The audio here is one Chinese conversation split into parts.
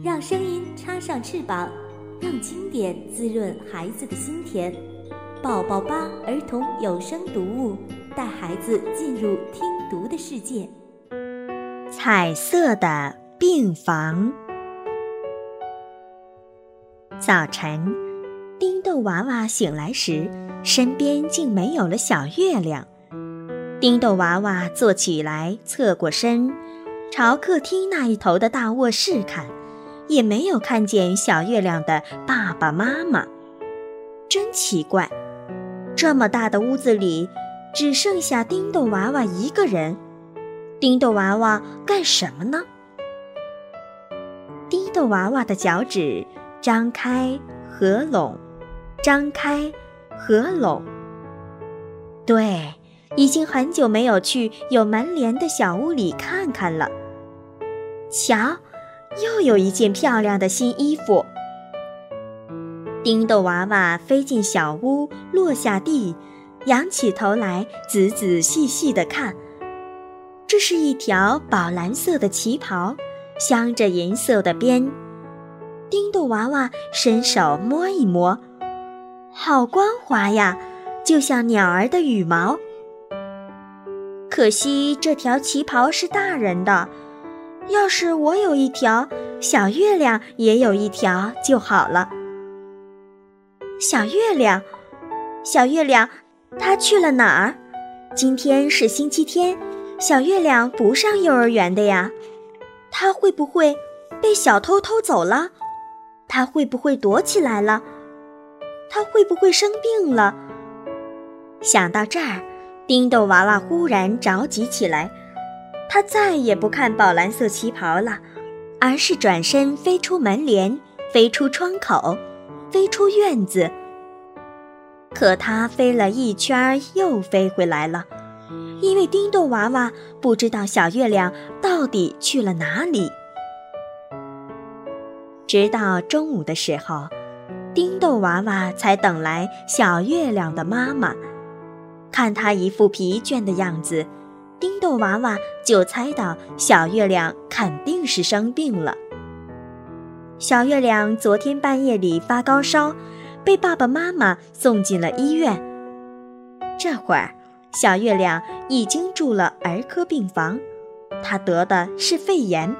让声音插上翅膀，让经典滋润孩子的心田。宝宝吧儿童有声读物，带孩子进入听读的世界。 彩色的病房。早晨，丁豆娃娃醒来时，身边竟没有了小月亮。丁豆娃娃坐起来，侧过身，朝客厅那一头的大卧室看，也没有看见小月亮的爸爸妈妈。真奇怪，这么大的屋子里，只剩下丁豆娃娃一个人。丁豆娃娃干什么呢？丁豆娃娃的脚趾张开合拢，张开合拢。对，已经很久没有去有门帘的小屋里看看了。瞧，又有一件漂亮的新衣服。丁豆娃娃飞进小屋，落下地，仰起头来，仔仔细细地看。这是一条宝蓝色的旗袍，镶着银色的边。丁豆娃娃伸手摸一摸，好光滑呀，就像鸟儿的羽毛。可惜这条旗袍是大人的，要是我有一条，小月亮也有一条就好了。小月亮，它去了哪儿？今天是星期天，小月亮不上幼儿园的呀。它会不会被小偷偷走了？它会不会躲起来了？它会不会生病了？想到这儿，丁豆娃娃忽然着急起来。他再也不看宝蓝色旗袍了，而是转身飞出门帘，飞出窗口，飞出院子。可他飞了一圈又飞回来了，因为丁豆娃娃不知道小月亮到底去了哪里。直到中午的时候，丁豆娃娃才等来小月亮的妈妈。看她一副疲倦的样子，丁豆娃娃就猜到小月亮肯定是生病了。小月亮昨天半夜里发高烧，被爸爸妈妈送进了医院。这会儿，小月亮已经住了儿科病房，她得的是肺炎。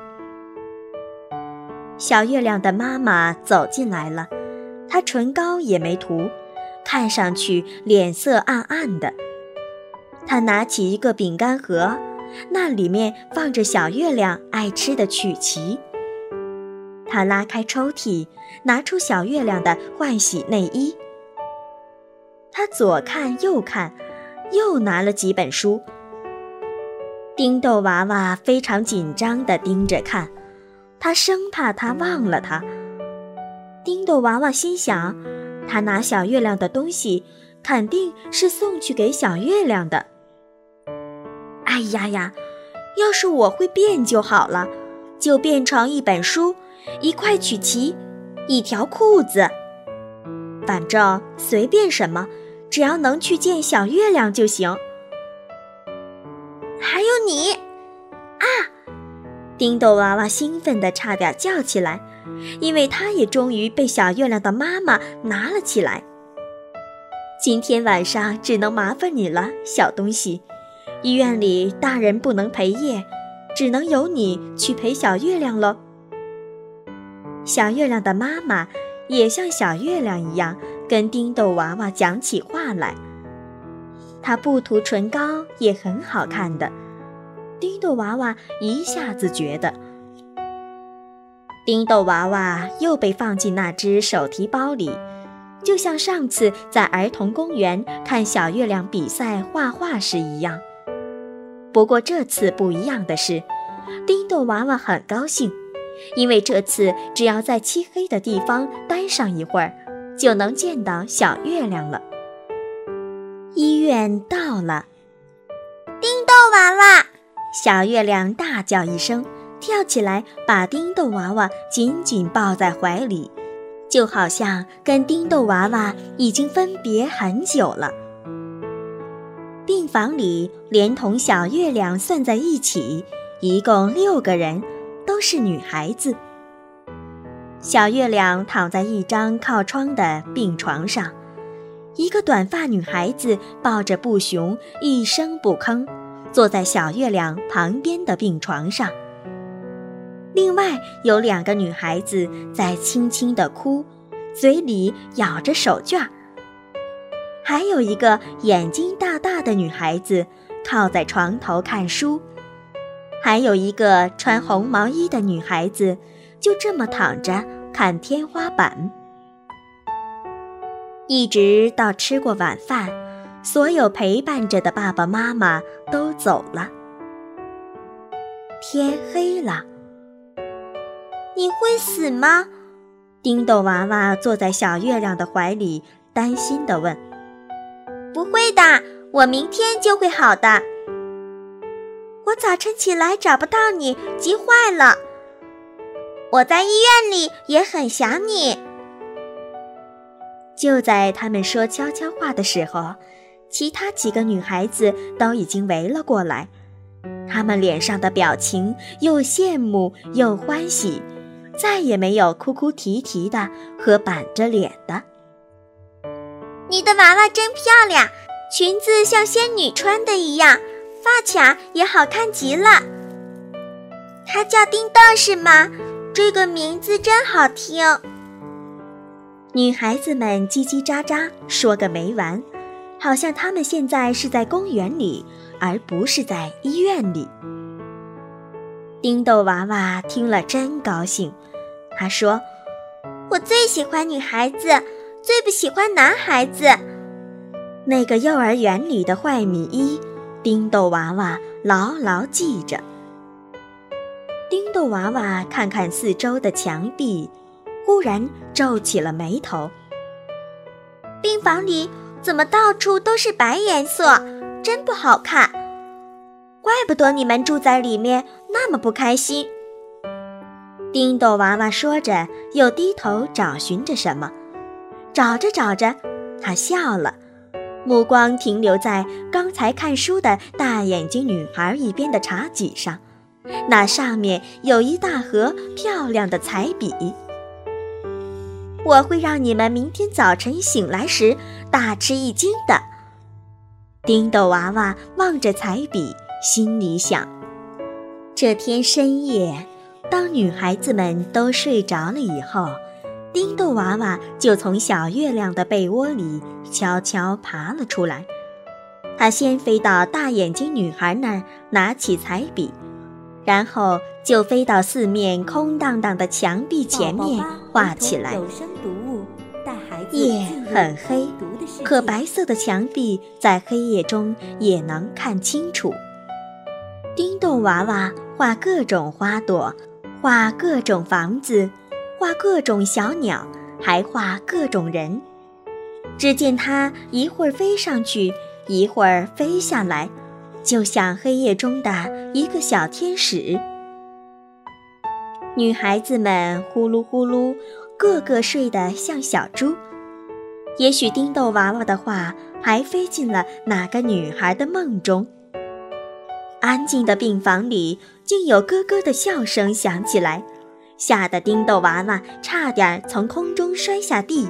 小月亮的妈妈走进来了，她唇膏也没涂，看上去脸色暗暗的。她拿起一个饼干盒，那里面放着小月亮爱吃的曲奇。她拉开抽屉，拿出小月亮的换洗内衣。她左看右看，又拿了几本书。丁豆娃娃非常紧张地盯着看，他生怕他忘了他。丁豆娃娃心想，他拿小月亮的东西肯定是送去给小月亮的。哎呀呀，要是我会变就好了，就变成一本书，一块曲奇，一条裤子，反正随便什么，只要能去见小月亮就行。还有你啊！丁豆娃娃兴奋地差点叫起来，因为他也终于被小月亮的妈妈拿了起来。今天晚上只能麻烦你了，小东西。医院里大人不能陪夜，只能由你去陪小月亮喽。小月亮的妈妈也像小月亮一样跟丁豆娃娃讲起话来。她不涂唇膏也很好看的。丁豆娃娃一下子觉得，丁豆娃娃又被放进那只手提包里，就像上次在儿童公园看小月亮比赛画画时一样。不过这次不一样的是，丁豆娃娃很高兴，因为这次只要在漆黑的地方待上一会儿，就能见到小月亮了。医院到了， 丁豆娃娃！ 小月亮大叫一声，跳起来把丁豆娃娃紧紧抱在怀里，就好像跟丁豆娃娃已经分别很久了。病房里连同小月亮算在一起，一共6个人，都是女孩子。 小月亮躺在一张靠窗的病床上，一个短发女孩子抱着布熊，一声不吭，坐在小月亮旁边的病床上。另外有2个女孩子在轻轻地哭，嘴里咬着手绢。还有一个眼睛大大的女孩子靠在床头看书，还有一个穿红毛衣的女孩子就这么躺着看天花板。一直到吃过晚饭，所有陪伴着的爸爸妈妈都走了。天黑了。 你会死吗？ 丁豆娃娃坐在小月亮的怀里，担心地问。 不会的，我明天就会好的。我早晨起来找不到你，急坏了。我在医院里也很想你。 就在他们说悄悄话的时候，其他几个女孩子都已经围了过来，她们脸上的表情又羡慕又欢喜，再也没有哭哭啼啼的和板着脸的。 你的娃娃真漂亮，裙子像仙女穿的一样，发卡也好看极了。它叫叮豆是吗？这个名字真好听。 女孩子们叽叽喳喳说个没完，好像她们现在是在公园里，而不是在医院里。丁豆娃娃听了真高兴，他说： 我最喜欢女孩子，最不喜欢男孩子。 那个幼儿园里的坏米一，丁豆娃娃牢牢记着。丁豆娃娃看看四周的墙壁，忽然皱起了眉头。 病房里怎么到处都是白颜色，真不好看。怪不得你们住在里面那么不开心。 丁豆娃娃说着，又低头找寻着什么。找着找着，他笑了，目光停留在刚才看书的大眼睛女孩一边的茶几上，那上面有一大盒漂亮的彩笔。我会让你们明天早晨醒来时大吃一惊的。丁豆娃娃望着彩笔，心里想。这天深夜，当女孩子们都睡着了以后，丁豆娃娃就从小月亮的被窝里悄悄爬了出来。他先飞到大眼睛女孩那儿，拿起彩笔，然后就飞到四面空荡荡的墙壁前面画起来。夜很黑，可白色的墙壁在黑夜中也能看清楚。丁豆娃娃画各种花朵，画各种房子，画各种小鸟，还画各种人。只见他一会儿飞上去，一会儿飞下来，就像黑夜中的一个小天使。女孩子们呼噜呼噜，个个睡得像小猪。也许丁豆娃娃的画还飞进了哪个女孩的梦中。安静的病房里竟有咯咯的笑声响起来，吓得丁豆娃娃差点从空中摔下地。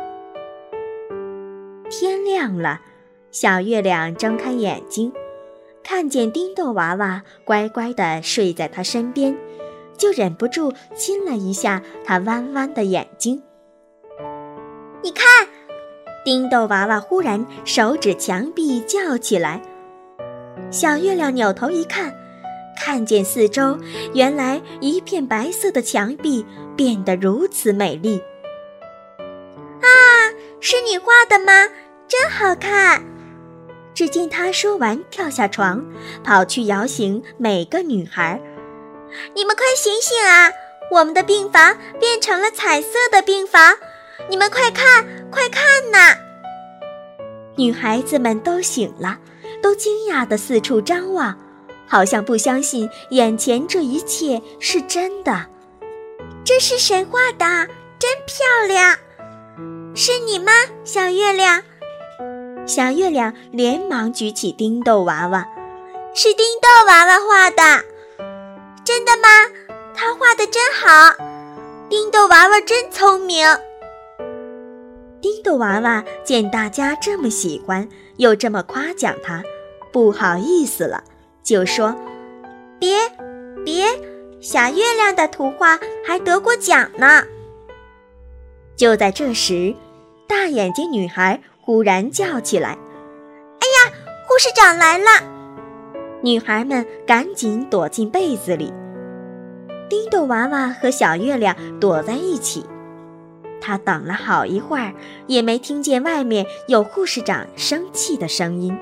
天亮了，小月亮睁开眼睛，看见丁豆娃娃乖乖地睡在他身边，就忍不住亲了一下他弯弯的眼睛。 你看， 丁豆娃娃忽然手指墙壁叫起来。小月亮扭头一看，看见四周原来一片白色的墙壁变得如此美丽。 啊，是你画的吗？真好看！ 只见他说完跳下床，跑去摇醒每个女孩。 你们快醒醒啊！我们的病房变成了彩色的病房，你们快看，快看呐！ 女孩子们都醒了，都惊讶地四处张望，好像不相信眼前这一切是真的。 这是谁画的？真漂亮！是你吗，小月亮？ 小月亮连忙举起丁豆娃娃。 是丁豆娃娃画的。真的吗？他画得真好。丁豆娃娃真聪明。 叮咚娃娃见大家这么喜欢，又这么夸奖他，不好意思了，就说： 别，小月亮的图画还得过奖呢。 就在这时，大眼睛女孩忽然叫起来： 哎呀，护士长来了！ 女孩们赶紧躲进被子里，叮咚娃娃和小月亮躲在一起。他等了好一会儿，也没听见外面有护士长生气的声音。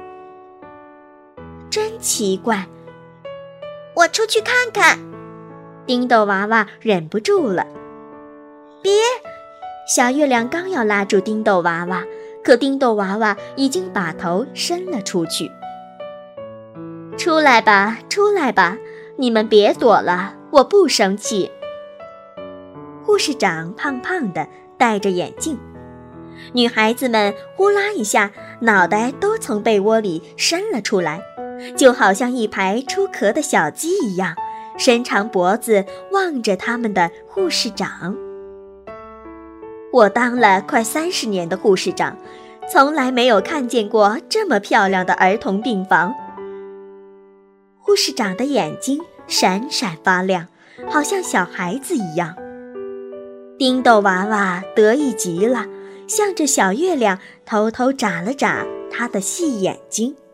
真奇怪， 我出去看看。 叮咚娃娃忍不住了。 别！ 小月亮刚要拉住叮咚娃娃，可叮咚娃娃已经把头伸了出去。出来吧，出来吧，你们别躲了，我不生气。护士长胖胖的，戴着眼镜，女孩子们呼啦一下，脑袋都从被窝里伸了出来，就好像一排出壳的小鸡一样，伸长脖子望着他们的护士长。我当了快30年的护士长，从来没有看见过这么漂亮的儿童病房。护士长的眼睛闪闪发亮，好像小孩子一样。叮咚娃娃得意极了，向着小月亮偷偷眨了眨他的细眼睛。